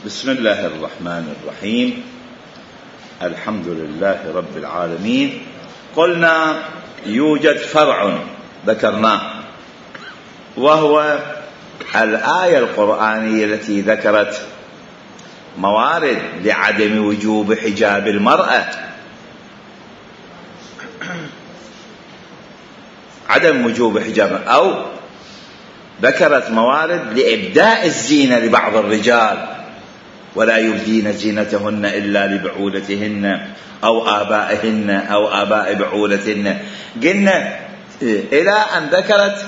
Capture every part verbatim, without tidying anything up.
بسم الله الرحمن الرحيم. الحمد لله رب العالمين. قلنا يوجد فرع ذكرناه، وهو الآية القرآنية التي ذكرت موارد لعدم وجوب حجاب المرأة، عدم وجوب حجاب، أو ذكرت موارد لإبداء الزينة لبعض الرجال، ولا يبدين زينتهن إلا لبعولتهن أو آبائهن أو آباء بعولتهن. قلنا إلى أن ذكرت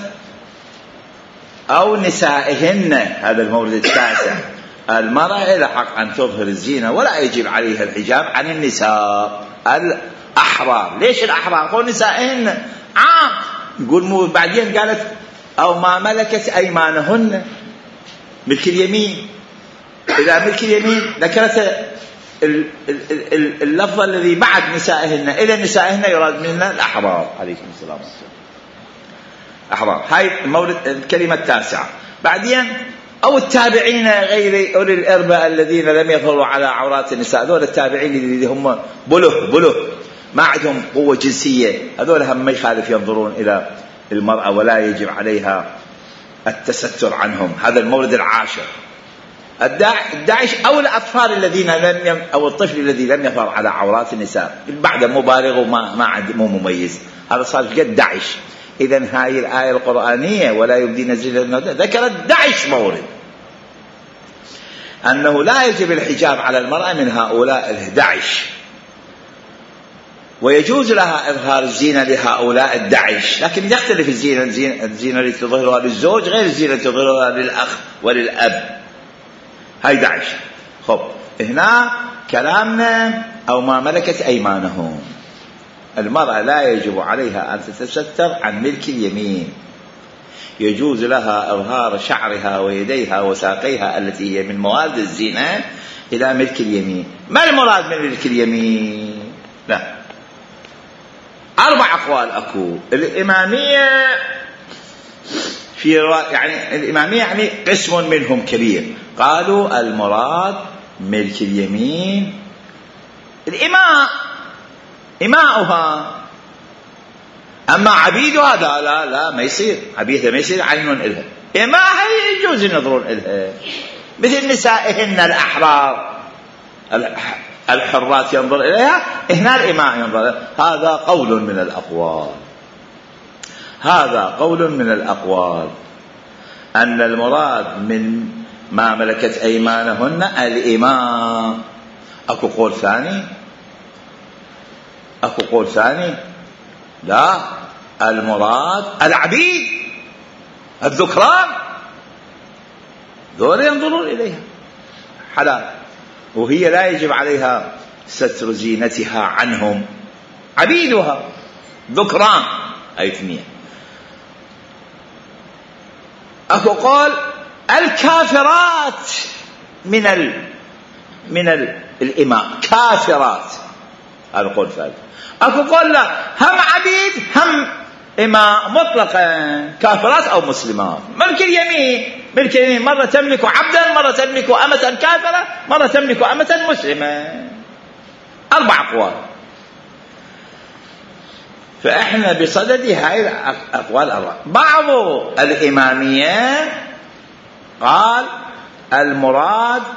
أو نسائهن، هذا المورد التاسع. المرأة لها حق أن تظهر الزينة ولا يجب عليها الحجاب عن النساء الأحرار. ليش الأحرار؟ قول نسائهن عام، يقول مو بعدين قالت أو ما ملكت أيمانهن، ملك اليمين. إذا ملك اليمين ذكرت اللفظ الذي بعد نسائهن إلى نسائهن يراد منها الأحرار. عليكم السلام والسلام. أحرار، هاي المورد الكلمة التاسعة. بعدين أو التابعين غير أولي الإربة الذين لم يظهروا على عورات النساء، هذول التابعين اللي هم بله بله ما عندهم قوة جنسية، هذول هم ما يخالف ينظرون إلى المرأة ولا يجب عليها التستر عنهم. هذا المورد العاشر. الداعش أو الأطفال الذين لم يم أو الطفل الذي لم يظهر على عورات النساء بعد مبالغ وما ما عند مو مميز، هذا صار قد داعش. إذن هاي الآية القرآنية ولا يبدين زينتهن ذكرت داعش مورد أنه لا يجب الحجاب على المرأة من هؤلاء الداعش، ويجوز لها إظهار الزينة لهؤلاء الداعش، لكن يختلف الزينة الزينة التي تظهرها للزوج غير الزينة التي تظهرها للأخ وللأب. هاي داعش. خب هنا كلامنا أو ما ملكت أيمانهم. المرأة لا يجب عليها أن تتستر عن ملك اليمين، يجوز لها إظهار شعرها ويديها وساقيها التي هي من موارد الزينة إلى ملك اليمين. ما المراد من ملك اليمين؟ لا، أربع أقوال أكو. الإمامية في يعني الإمامية يعني قسم منهم كبير قالوا المراد ملك اليمين الإماء، إماؤها. أما عبيدها لا لا لا ما يصير، عبيدها ما يصير عينون إلها. إماءها يجوز ينظرون إلها مثل نسائهن الأحرار، الحرات ينظر إليها، هنا الإماء ينظر إليها. هذا قول من الأقوال، هذا قول من الأقوال أن المراد من ما ملكت أيمانهن الإماء. أكو قول ثاني، أكو قول ثاني لا، المراد العبيد الذكران، ذول ينظرون إليها حلال، وهي لا يجب عليها ستر زينتها عنهم. عبيدها ذكران، أي اثنين. أكو قول الكافرات من ال من ال الإماء، كافرات، هذا قول ثالث. أكو قول لا، هم عبيد هم إماء مطلقا، كافرات أو مسلمات. ملك اليمين، ملك اليمين مرة تملك عبدا، مرة تملك أمة كافرة، مرة تملك أمة مسلمة. أربع أقوال. فإحنا بصدد هاي الأقوال الأربعة. بعض الإمامية قال المراد